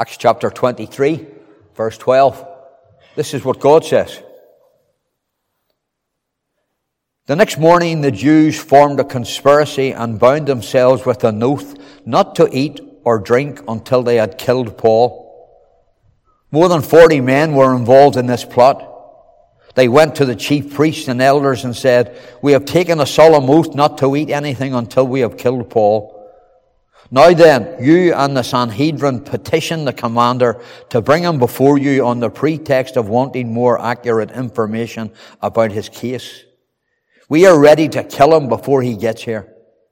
Acts chapter 23, verse 12. This is what God says. The next morning the Jews formed a conspiracy and bound themselves with an oath not to eat or drink until they had killed Paul. More than 40 men were involved in this plot. They went to the chief priests and elders and said, "We have taken a solemn oath not to eat anything until we have killed Paul. Now then, you and the Sanhedrin petition the commander to bring him before you on the pretext of wanting more accurate information about his case. We are ready to kill him before he gets here."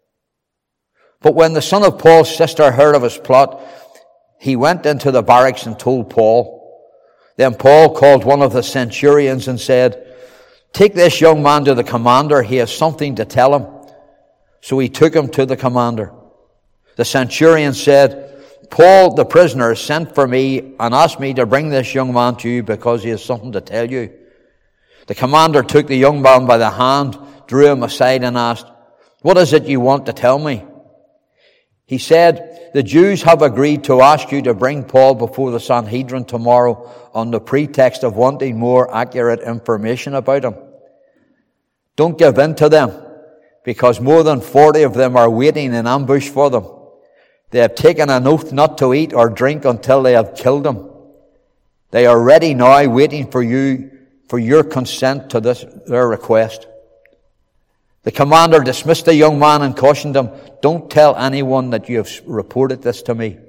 But when the son of Paul's sister heard of his plot, he went into the barracks and told Paul. Then Paul called one of the centurions and said, "Take this young man to the commander. He has something to tell him." So he took him to the commander. The centurion said, "Paul, the prisoner, sent for me and asked me to bring this young man to you because he has something to tell you." The commander took the young man by the hand, drew him aside and asked, "What is it you want to tell me?" He said, "The Jews have agreed to ask you to bring Paul before the Sanhedrin tomorrow on the pretext of wanting more accurate information about him. Don't give in to them, because more than 40 of them are waiting in ambush for them. They have taken an oath not to eat or drink until they have killed him. They are ready now, waiting for your consent to their request." The commander dismissed the young man and cautioned him, "Don't tell anyone that you have reported this to me."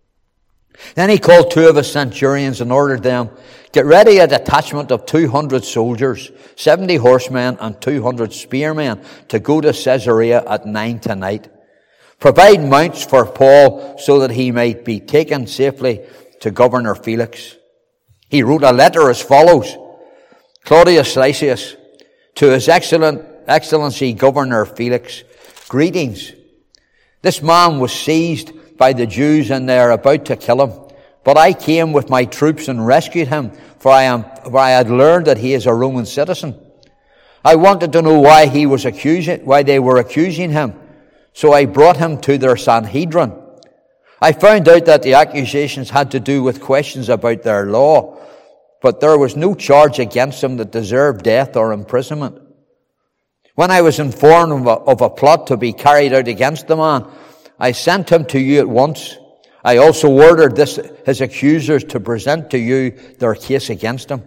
Then he called two of his centurions and ordered them, "Get ready a detachment of 200 soldiers, 70 horsemen and 200 spearmen to go to Caesarea at 9 tonight. Provide mounts for Paul so that he may be taken safely to Governor Felix." He wrote a letter as follows: "Claudius Lysias, to His Excellency Governor Felix, greetings. This man was seized by the Jews and they are about to kill him. But I came with my troops and rescued him, for I had learned that he is a Roman citizen. I wanted to know why they were accusing him, so I brought him to their Sanhedrin. I found out that the accusations had to do with questions about their law, but there was no charge against him that deserved death or imprisonment. When I was informed of a plot to be carried out against the man, I sent him to you at once. I also ordered his accusers to present to you their case against him."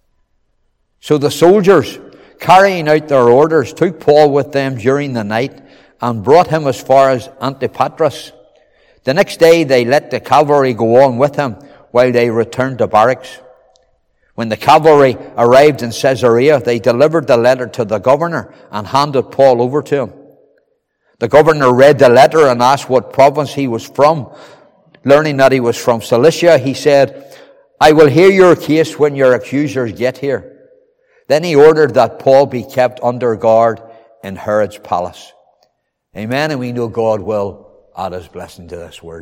So the soldiers, carrying out their orders, took Paul with them during the night and brought him as far as Antipatris. The next day they let the cavalry go on with him while they returned to barracks. When the cavalry arrived in Caesarea, they delivered the letter to the governor and handed Paul over to him. The governor read the letter and asked what province he was from. Learning that he was from Cilicia, he said, "I will hear your case when your accusers get here." Then he ordered that Paul be kept under guard in Herod's palace. Amen, and we know God will add his blessing to this word.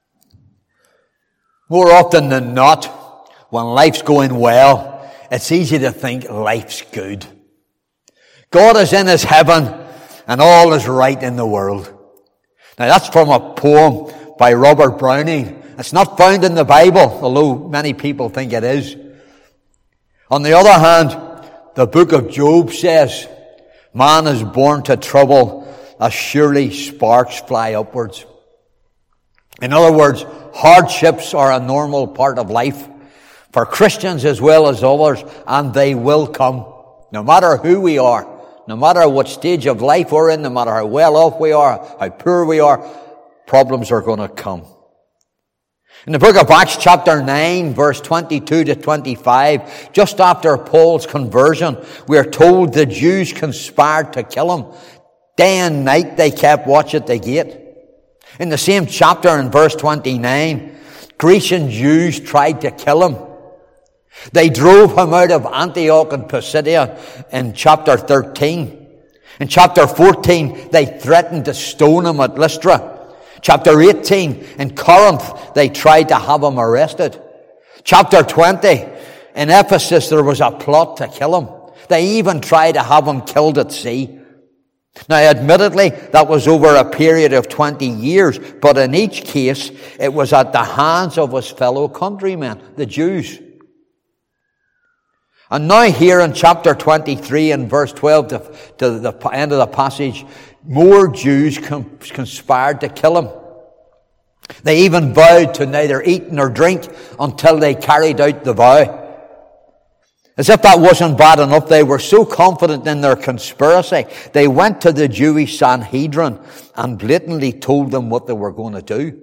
More often than not, when life's going well, it's easy to think life's good. God is in his heaven and all is right in the world. Now that's from a poem by Robert Browning. It's not found in the Bible, although many people think it is. On the other hand, the book of Job says, "Man is born to trouble as surely sparks fly upwards." In other words, hardships are a normal part of life for Christians as well as others, and they will come. No matter who we are, no matter what stage of life we're in, no matter how well off we are, how poor we are, problems are going to come. In the book of Acts chapter 9, verse 22 to 25, just after Paul's conversion, we are told the Jews conspired to kill him. Day and night they kept watch at the gate. In the same chapter in verse 29, Grecian Jews tried to kill him. They drove him out of Antioch and Pisidia in chapter 13. In chapter 14, they threatened to stone him at Lystra. Chapter 18, in Corinth, they tried to have him arrested. Chapter 20, in Ephesus, there was a plot to kill him. They even tried to have him killed at sea. Now, admittedly, that was over a period of 20 years, but in each case, it was at the hands of his fellow countrymen, the Jews. And now here in chapter 23 and verse 12 to the end of the passage, more Jews conspired to kill him. They even vowed to neither eat nor drink until they carried out the vow. As if that wasn't bad enough, they were so confident in their conspiracy, they went to the Jewish Sanhedrin and blatantly told them what they were going to do.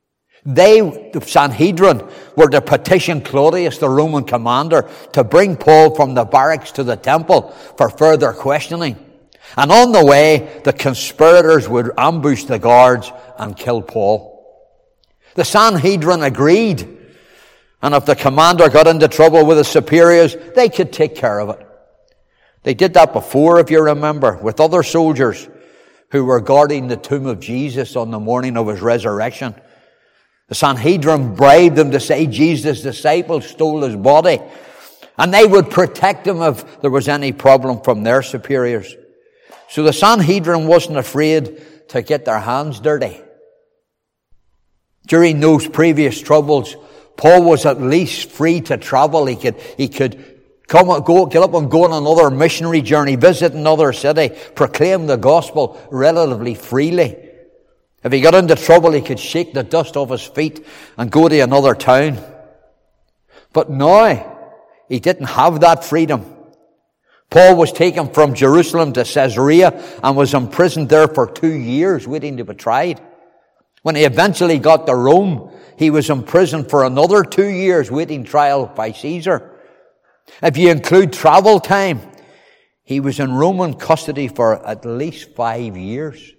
The Sanhedrin, were to petition Claudius, the Roman commander, to bring Paul from the barracks to the temple for further questioning. And on the way, the conspirators would ambush the guards and kill Paul. The Sanhedrin agreed. And if the commander got into trouble with his superiors, they could take care of it. They did that before, if you remember, with other soldiers who were guarding the tomb of Jesus on the morning of his resurrection. The Sanhedrin bribed them to say Jesus' disciples stole his body, and they would protect him if there was any problem from their superiors. So the Sanhedrin wasn't afraid to get their hands dirty. During those previous troubles, Paul was at least free to travel. He could get up and go on another missionary journey, visit another city, proclaim the gospel relatively freely. If he got into trouble, he could shake the dust off his feet and go to another town. But now, he didn't have that freedom. Paul was taken from Jerusalem to Caesarea and was imprisoned there for 2 years waiting to be tried. When he eventually got to Rome, he was imprisoned for another 2 years waiting trial by Caesar. If you include travel time, he was in Roman custody for at least 5 years.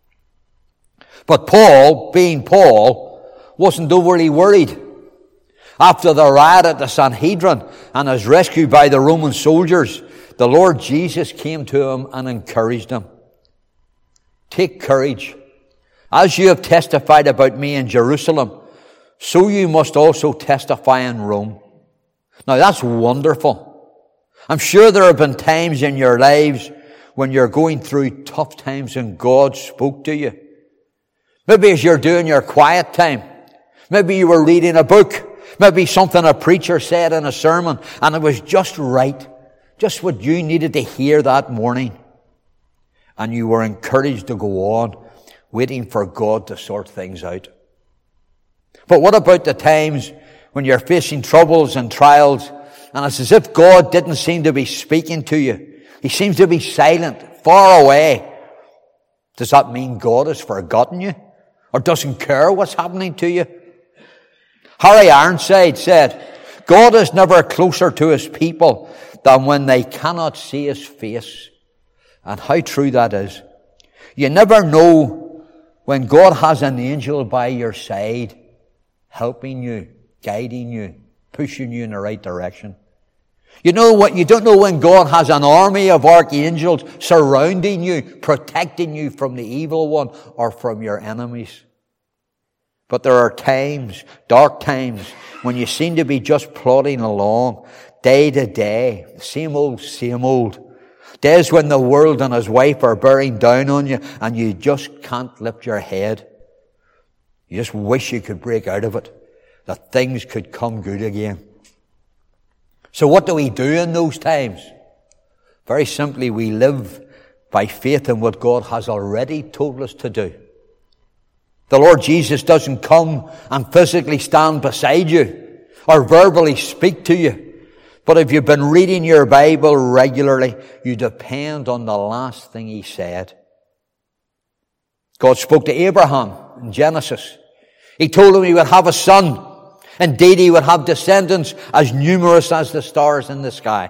But Paul, being Paul, wasn't overly worried. After the riot at the Sanhedrin and his rescue by the Roman soldiers, the Lord Jesus came to him and encouraged him. Take courage. As you have testified about me in Jerusalem, so you must also testify in Rome. Now that's wonderful. I'm sure there have been times in your lives when you're going through tough times and God spoke to you. Maybe as you're doing your quiet time. Maybe you were reading a book. Maybe something a preacher said in a sermon and it was just right. Just what you needed to hear that morning. And you were encouraged to go on, waiting for God to sort things out. But what about the times when you're facing troubles and trials and it's as if God didn't seem to be speaking to you? He seems to be silent, far away. Does that mean God has forgotten you or doesn't care what's happening to you? Harry Ironside said, God is never closer to his people than when they cannot see his face. And how true that is. You never know when God has an angel by your side, helping you, guiding you, pushing you in the right direction. You know what? You don't know when God has an army of archangels surrounding you, protecting you from the evil one or from your enemies. But there are times, dark times, when you seem to be just plodding along, day to day, same old, same old. Days when the world and his wife are bearing down on you and you just can't lift your head. You just wish you could break out of it, that things could come good again. So what do we do in those times? Very simply, we live by faith in what God has already told us to do. The Lord Jesus doesn't come and physically stand beside you or verbally speak to you. But if you've been reading your Bible regularly, you depend on the last thing he said. God spoke to Abraham in Genesis. He told him he would have a son. Indeed, he would have descendants as numerous as the stars in the sky.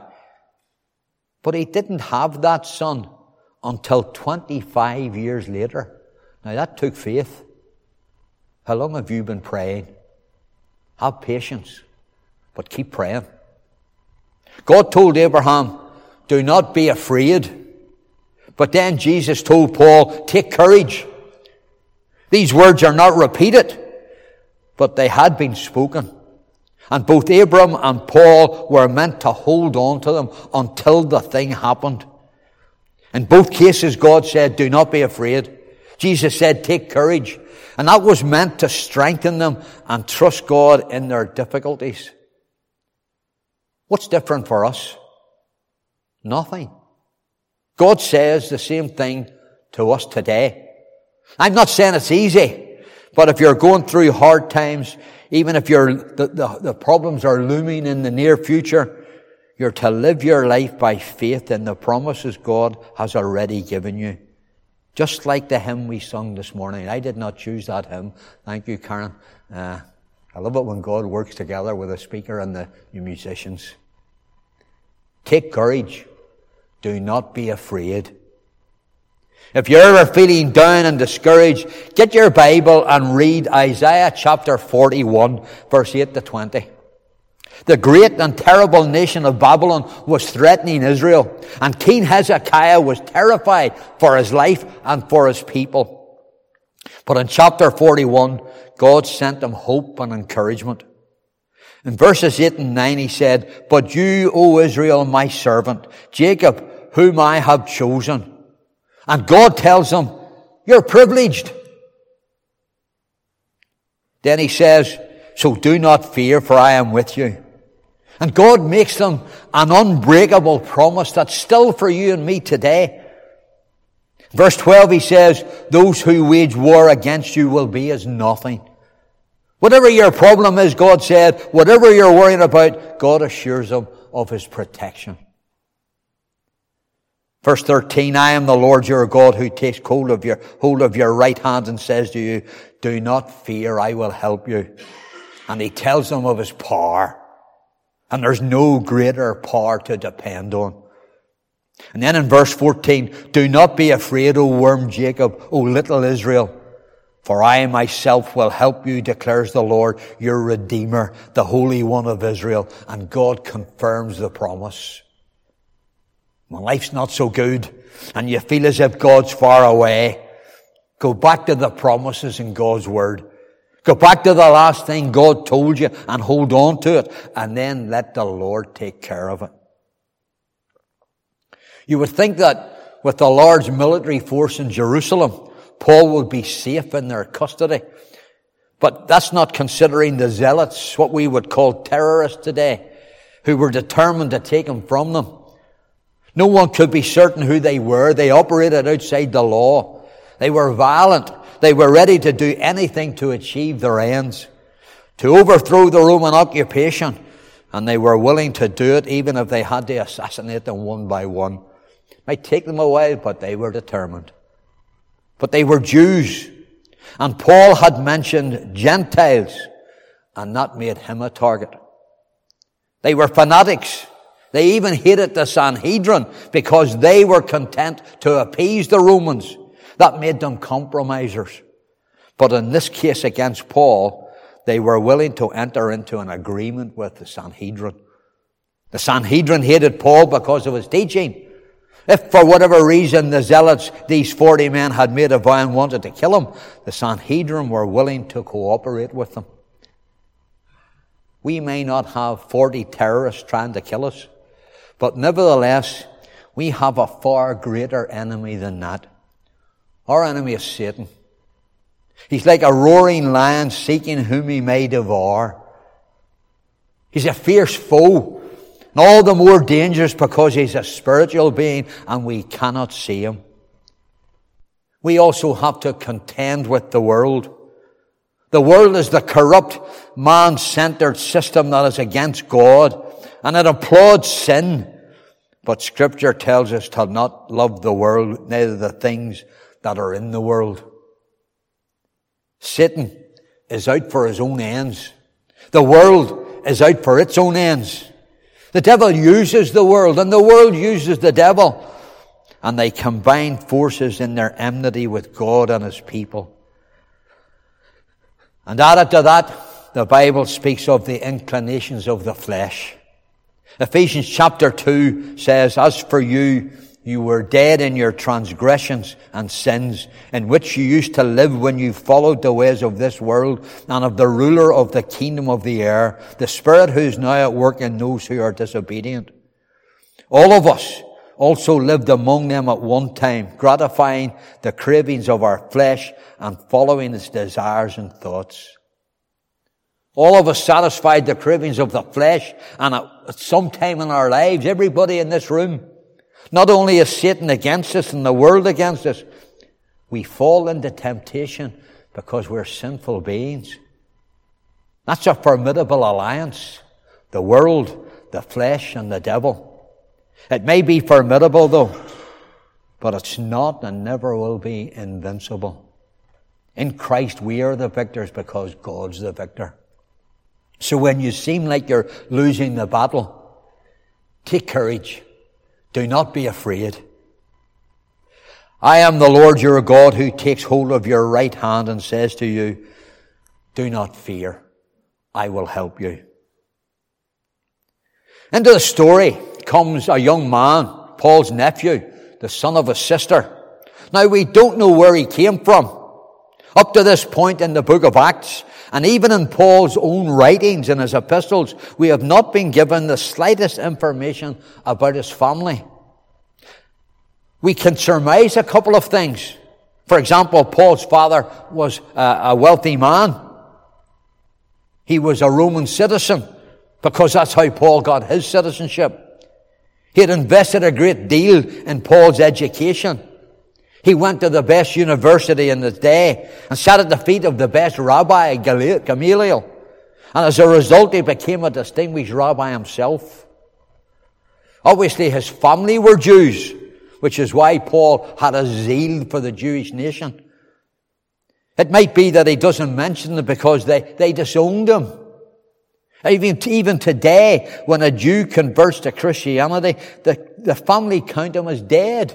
But he didn't have that son until 25 years later. Now that took faith. How long have you been praying? Have patience, but keep praying. God told Abraham, do not be afraid. But then Jesus told Paul, take courage. These words are not repeated, but they had been spoken. And both Abram and Paul were meant to hold on to them until the thing happened. In both cases, God said, do not be afraid. Jesus said, take courage. And that was meant to strengthen them and trust God in their difficulties. What's different for us? Nothing. God says the same thing to us today. I'm not saying it's easy, but if you're going through hard times, even if the problems are looming in the near future, you're to live your life by faith in the promises God has already given you. Just like the hymn we sung this morning. I did not choose that hymn. Thank you, Karen. I love it when God works together with the speaker and the musicians. Take courage. Do not be afraid. If you're ever feeling down and discouraged, get your Bible and read Isaiah chapter 41, verse 8 to 20. The great and terrible nation of Babylon was threatening Israel, and King Hezekiah was terrified for his life and for his people. But in chapter 41, God sent him hope and encouragement. In verses 8 and 9 he said, but you, O Israel, my servant, Jacob, whom I have chosen. And God tells him, you're privileged. Then he says, so do not fear, for I am with you. And God makes them an unbreakable promise that's still for you and me today. Verse 12 he says, those who wage war against you will be as nothing. Whatever your problem is, God said, whatever you're worrying about, God assures them of his protection. Verse 13, I am the Lord your God who takes hold of your right hand and says to you, do not fear, I will help you. And he tells them of his power. And there's no greater power to depend on. And then in verse 14, do not be afraid, O worm Jacob, O little Israel. For I myself will help you, declares the Lord, your Redeemer, the Holy One of Israel. And God confirms the promise. When life's not so good and you feel as if God's far away, go back to the promises in God's Word. Go back to the last thing God told you and hold on to it, and then let the Lord take care of it. You would think that with the large military force in Jerusalem, Paul would be safe in their custody. But that's not considering the zealots, what we would call terrorists today, who were determined to take him from them. No one could be certain who they were. They operated outside the law. They were violent. They were ready to do anything to achieve their ends, to overthrow the Roman occupation, and they were willing to do it even if they had to assassinate them one by one. It might take them a while, but they were determined. But they were Jews, and Paul had mentioned Gentiles and not made him a target. They were fanatics. They even hated the Sanhedrin because they were content to appease the Romans. That made them compromisers. But in this case against Paul, they were willing to enter into an agreement with the Sanhedrin. The Sanhedrin hated Paul because of his teaching. If for whatever reason the zealots, these 40 men, had made a vow and wanted to kill him, the Sanhedrin were willing to cooperate with them. We may not have 40 terrorists trying to kill us, but nevertheless, we have a far greater enemy than that. Our enemy is Satan. He's like a roaring lion seeking whom he may devour. He's a fierce foe, and all the more dangerous because he's a spiritual being and we cannot see him. We also have to contend with the world. The world is the corrupt, man-centered system that is against God, and it applauds sin. But Scripture tells us to not love the world, neither the things that are in the world. Satan is out for his own ends. The world is out for its own ends. The devil uses the world, and the world uses the devil. And they combine forces in their enmity with God and his people. And added to that, the Bible speaks of the inclinations of the flesh. Ephesians chapter 2 says, as for you, you were dead in your transgressions and sins, in which you used to live when you followed the ways of this world and of the ruler of the kingdom of the air, the spirit who is now at work in those who are disobedient. All of us also lived among them at one time, gratifying the cravings of our flesh and following its desires and thoughts. All of us satisfied the cravings of the flesh, and at some time in our lives, everybody in this room, not only is Satan against us and the world against us, we fall into temptation because we're sinful beings. That's a formidable alliance. The world, the flesh, and the devil. It may be formidable though, but it's not and never will be invincible. In Christ we are the victors because God's the victor. So when you seem like you're losing the battle, take courage. Do not be afraid. I am the Lord your God who takes hold of your right hand and says to you, do not fear, I will help you. Into the story comes a young man, Paul's nephew, the son of his sister. Now we don't know where he came from. Up to this point in the book of Acts, and even in Paul's own writings in his epistles, we have not been given the slightest information about his family. We can surmise a couple of things. For example, Paul's father was a wealthy man. He was a Roman citizen, because that's how Paul got his citizenship. He had invested a great deal in Paul's education. He went to the best university in his day and sat at the feet of the best rabbi, Gamaliel. And as a result, he became a distinguished rabbi himself. Obviously, his family were Jews, which is why Paul had a zeal for the Jewish nation. It might be that he doesn't mention them because they disowned him. Even today, when a Jew converts to Christianity, the family count him as dead.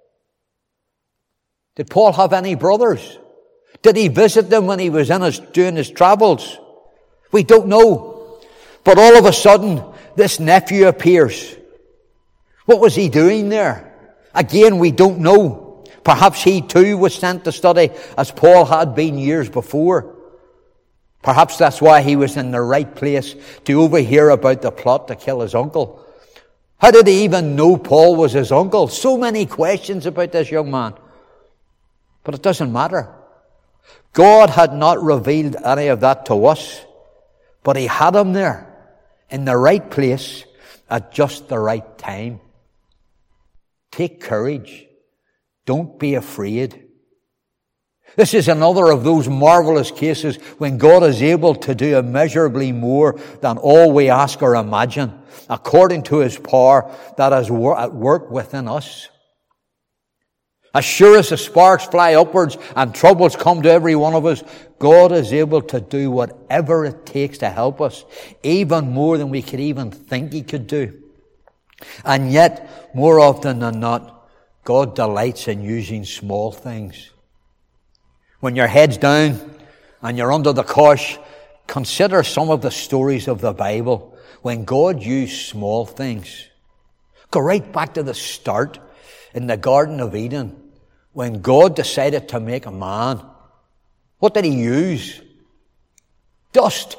Did Paul have any brothers? Did he visit them when he was doing his travels? We don't know. But all of a sudden, this nephew appears. What was he doing there? Again, we don't know. Perhaps he too was sent to study as Paul had been years before. Perhaps that's why he was in the right place to overhear about the plot to kill his uncle. How did he even know Paul was his uncle? So many questions about this young man. But it doesn't matter. God had not revealed any of that to us, but he had him there in the right place at just the right time. Take courage. Don't be afraid. This is another of those marvelous cases when God is able to do immeasurably more than all we ask or imagine, according to his power that is at work within us. As sure as the sparks fly upwards and troubles come to every one of us, God is able to do whatever it takes to help us, even more than we could even think he could do. And yet, more often than not, God delights in using small things. When your head's down and you're under the cosh, consider some of the stories of the Bible when God used small things. Go right back to the start in the Garden of Eden when God decided to make a man. What did he use? Dust.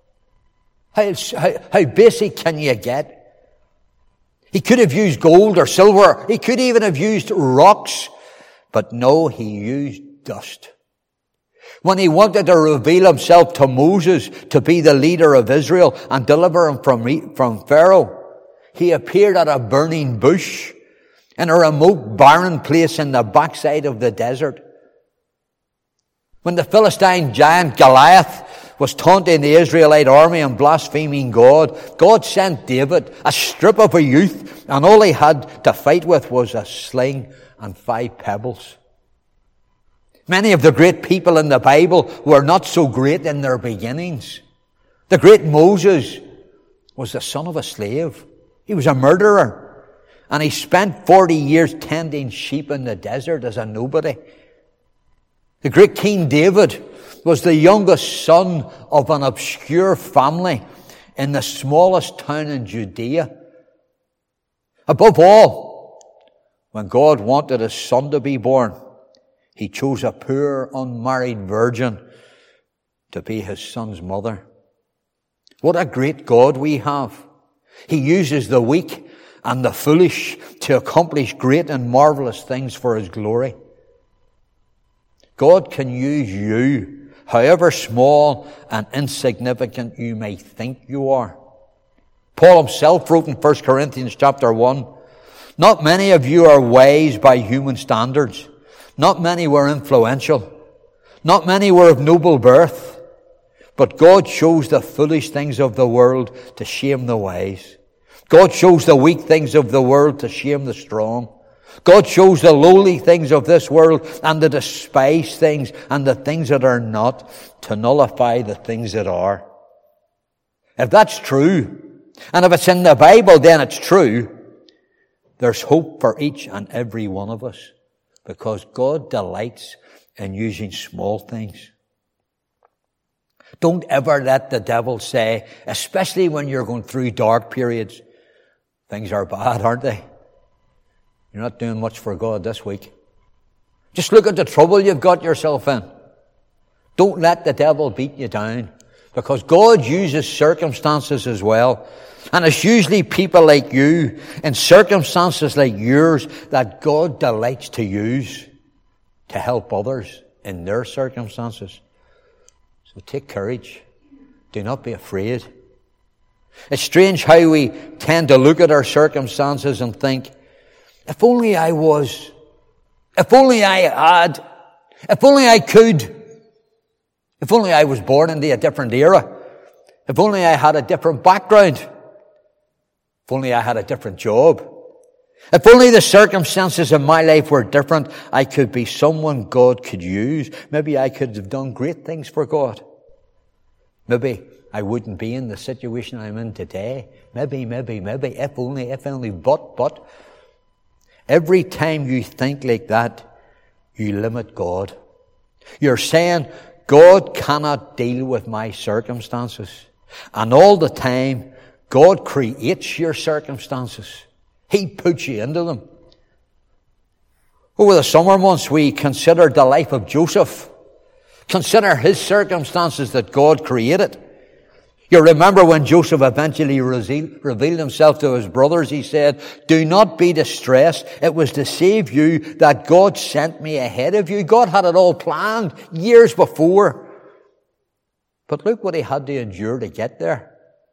How basic can you get? He could have used gold or silver. He could even have used rocks. But no, he used dust. When he wanted to reveal himself to Moses to be the leader of Israel and deliver him from Pharaoh, he appeared at a burning bush in a remote barren place in the backside of the desert. When the Philistine giant Goliath was taunting the Israelite army and blaspheming God, God sent David, a strip of a youth, and all he had to fight with was a sling and 5 pebbles. Many of the great people in the Bible were not so great in their beginnings. The great Moses was the son of a slave. He was a murderer. And he spent 40 years tending sheep in the desert as a nobody. The great King David was the youngest son of an obscure family in the smallest town in Judea. Above all, when God wanted his son to be born, he chose a poor, unmarried virgin to be his son's mother. What a great God we have. He uses the weak and the foolish to accomplish great and marvelous things for His glory. God can use you, however small and insignificant you may think you are. Paul himself wrote in 1 Corinthians chapter 1, "Not many of you are wise by human standards. Not many were influential. Not many were of noble birth. But God chose the foolish things of the world to shame the wise. God chose the weak things of the world to shame the strong. God chose the lowly things of this world and the despised things and the things that are not to nullify the things that are." If that's true, and if it's in the Bible, then it's true, there's hope for each and every one of us, because God delights in using small things. Don't ever let the devil say, especially when you're going through dark periods, things are bad, aren't they? You're not doing much for God this week. Just look at the trouble you've got yourself in. Don't let the devil beat you down, because God uses circumstances as well. And it's usually people like you in circumstances like yours that God delights to use to help others in their circumstances. So take courage. Do not be afraid. It's strange how we tend to look at our circumstances and think, if only I was, if only I had, if only I could, if only I was born into a different era, if only I had a different background, if only I had a different job, if only the circumstances in my life were different, I could be someone God could use. Maybe I could have done great things for God. Maybe I wouldn't be in the situation I'm in today. Maybe, if only, but. Every time you think like that, you limit God. You're saying, God cannot deal with my circumstances. And all the time, God creates your circumstances. He puts you into them. Over the summer months, we considered the life of Joseph. Consider his circumstances that God created. You remember when Joseph eventually revealed himself to his brothers, he said, "Do not be distressed. It was to save you that God sent me ahead of you." God had it all planned years before. But look what he had to endure to get there.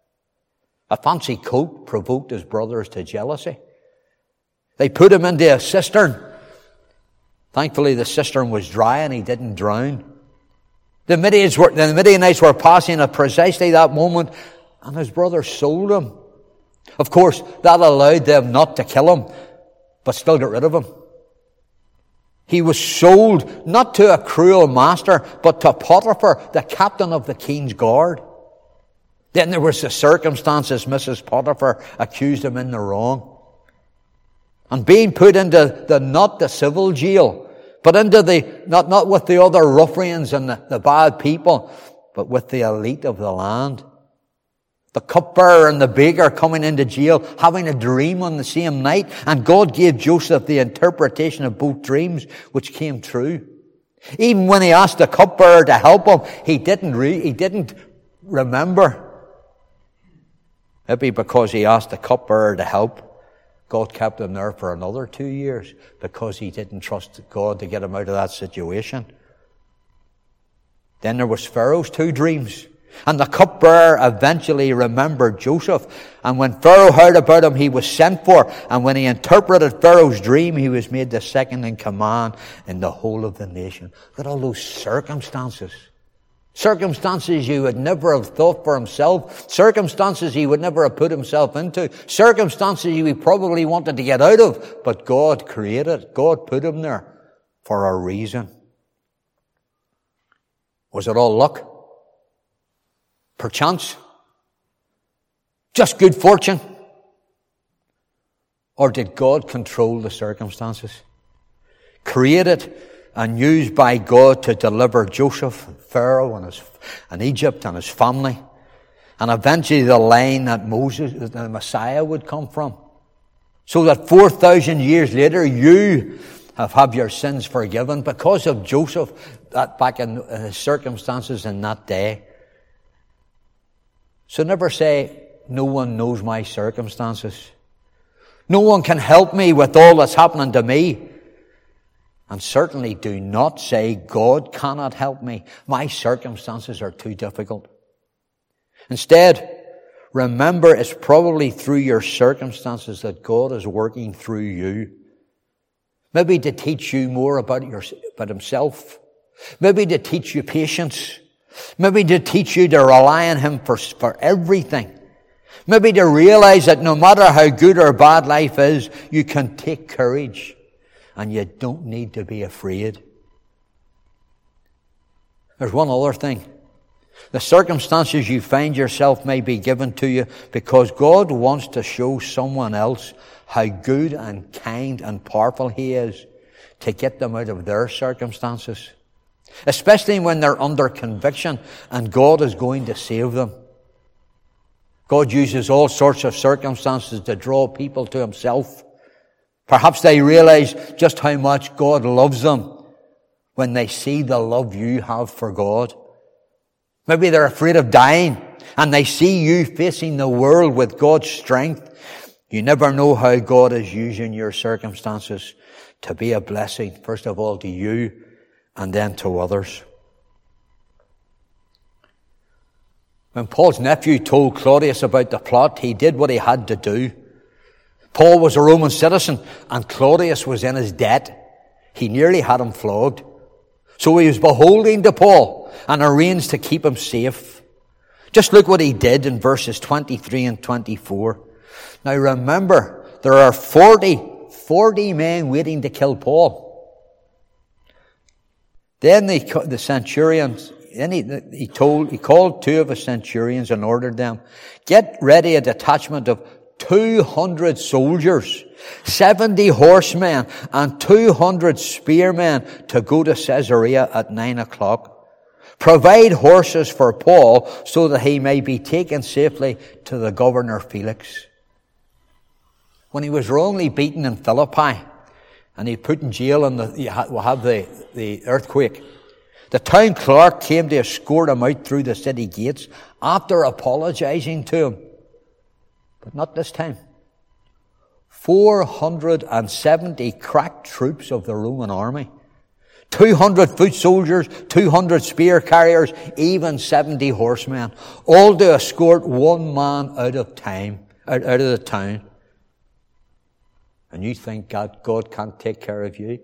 A fancy coat provoked his brothers to jealousy. They put him into a cistern. Thankfully, the cistern was dry and he didn't drown. The Midianites were passing at precisely that moment, and his brothers sold him. Of course, that allowed them not to kill him, but still get rid of him. He was sold not to a cruel master, but to Potiphar, the captain of the king's guard. Then there was the circumstances Mrs. Potiphar accused him in the wrong. And being put into not the civil jail, but into not with the other ruffians and the bad people, but with the elite of the land. The cupbearer and the baker coming into jail, having a dream on the same night, and God gave Joseph the interpretation of both dreams, which came true. Even when he asked the cupbearer to help him, he didn't remember. Maybe because he asked the cupbearer to help, God kept him there for another 2 years, because he didn't trust God to get him out of that situation. Then there was Pharaoh's 2 dreams. And the cupbearer eventually remembered Joseph. And when Pharaoh heard about him, he was sent for. And when he interpreted Pharaoh's dream, he was made the second in command in the whole of the nation. Look at all those circumstances. Circumstances you would never have thought for himself. Circumstances he would never have put himself into. Circumstances he probably wanted to get out of. But God created. God put him there for a reason. Was it all luck? Perchance? Just good fortune? Or did God control the circumstances? Created and used by God to deliver Joseph, Pharaoh and Egypt and his family, and eventually the line that the Messiah would come from. So that 4,000 years later, you have your sins forgiven because of Joseph, back in his circumstances in that day. So never say, no one knows my circumstances. No one can help me with all that's happening to me. And certainly do not say, God cannot help me. My circumstances are too difficult. Instead, remember it's probably through your circumstances that God is working through you. Maybe to teach you more about himself. Maybe to teach you patience. Maybe to teach you to rely on him for everything. Maybe to realize that no matter how good or bad life is, you can take courage and you don't need to be afraid. There's one other thing. The circumstances you find yourself may be given to you because God wants to show someone else how good and kind and powerful he is to get them out of their circumstances. Especially when they're under conviction and God is going to save them. God uses all sorts of circumstances to draw people to himself. Perhaps they realize just how much God loves them when they see the love you have for God. Maybe they're afraid of dying and they see you facing the world with God's strength. You never know how God is using your circumstances to be a blessing, first of all to you and then to others. When Paul's nephew told Claudius about the plot, he did what he had to do. Paul was a Roman citizen and Claudius was in his debt. He nearly had him flogged. So he was beholden to Paul and arranged to keep him safe. Just look what he did in verses 23 and 24. Now remember, there are 40 men waiting to kill Paul. Then the centurions, he called two of his centurions and ordered them, get ready a detachment of 200 soldiers, 70 horsemen, and 200 spearmen to go to Caesarea at 9 o'clock. Provide horses for Paul so that he may be taken safely to the governor Felix. When he was wrongly beaten in Philippi and he put in jail and we'll have the earthquake, the town clerk came to escort him out through the city gates after apologizing to him. But not this time. 470 crack troops of the Roman army. 200 foot soldiers, 200 spear carriers, even 70 horsemen. All to escort one man out of the town. And you think God can't take care of you?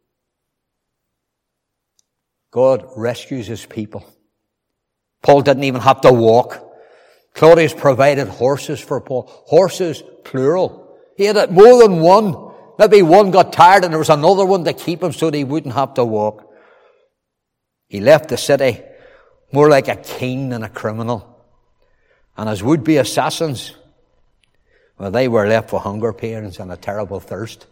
God rescues his people. Paul didn't even have to walk. Claudius provided horses for Paul. Horses, plural. He had more than one. Maybe one got tired and there was another one to keep him so that he wouldn't have to walk. He left the city more like a king than a criminal. And his would-be assassins, well, they were left with hunger pains and a terrible thirst.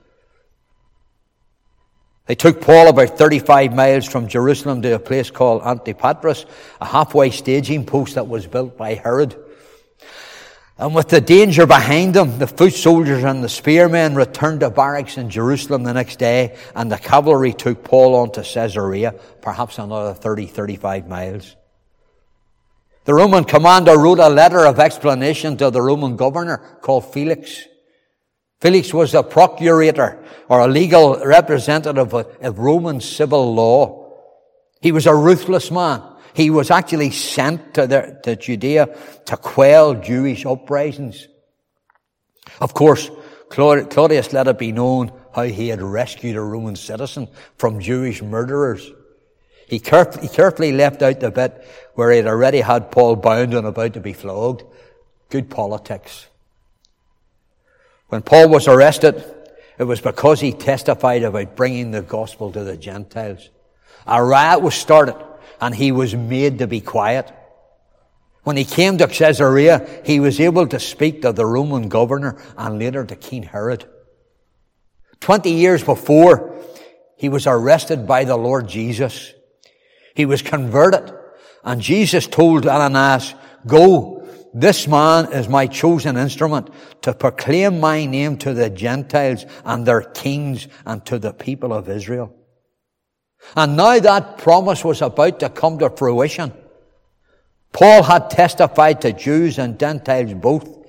They took Paul about 35 miles from Jerusalem to a place called Antipatris, a halfway staging post that was built by Herod. And with the danger behind them, the foot soldiers and the spearmen returned to barracks in Jerusalem the next day, and the cavalry took Paul on to Caesarea, perhaps another 35 miles. The Roman commander wrote a letter of explanation to the Roman governor called Felix. Felix was a procurator, or a legal representative of Roman civil law. He was a ruthless man. He was actually sent to Judea to quell Jewish uprisings. Of course, Claudius let it be known how he had rescued a Roman citizen from Jewish murderers. He carefully left out the bit where he had already had Paul bound and about to be flogged. Good politics. When Paul was arrested, it was because he testified about bringing the gospel to the Gentiles. A riot was started, and he was made to be quiet. When he came to Caesarea, he was able to speak to the Roman governor and later to King Herod. 20 years before, he was arrested by the Lord Jesus. He was converted, and Jesus told Ananias, "Go, this man is my chosen instrument to proclaim my name to the Gentiles and their kings and to the people of Israel." And now that promise was about to come to fruition. Paul had testified to Jews and Gentiles both.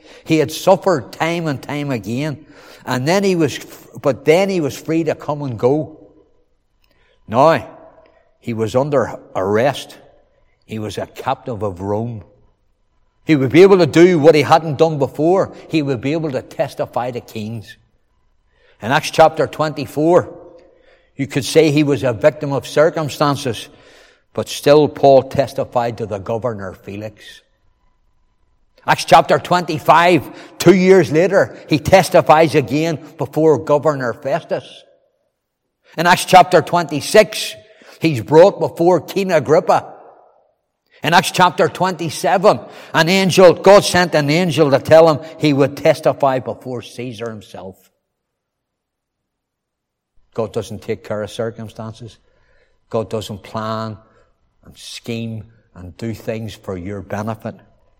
He had suffered time and time again. And then he was free to come and go. Now, he was under arrest. He was a captive of Rome. He would be able to do what he hadn't done before. He would be able to testify to kings. In Acts chapter 24, you could say he was a victim of circumstances, but still Paul testified to the governor Felix. Acts chapter 25, 2 years later, he testifies again before Governor Festus. In Acts chapter 26, he's brought before King Agrippa. In Acts chapter 27, God sent an angel to tell him he would testify before Caesar himself. God doesn't take care of circumstances. God doesn't plan and scheme and do things for your benefit.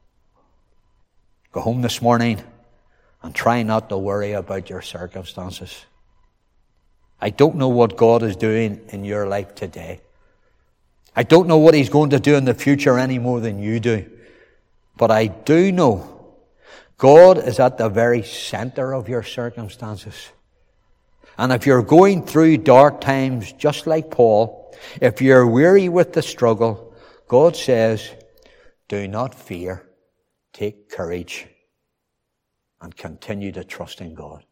Go home this morning and try not to worry about your circumstances. I don't know what God is doing in your life today. I don't know what He's going to do in the future any more than you do. But I do know God is at the very center of your circumstances. And if you're going through dark times just like Paul, if you're weary with the struggle, God says, do not fear. Take courage and continue to trust in God.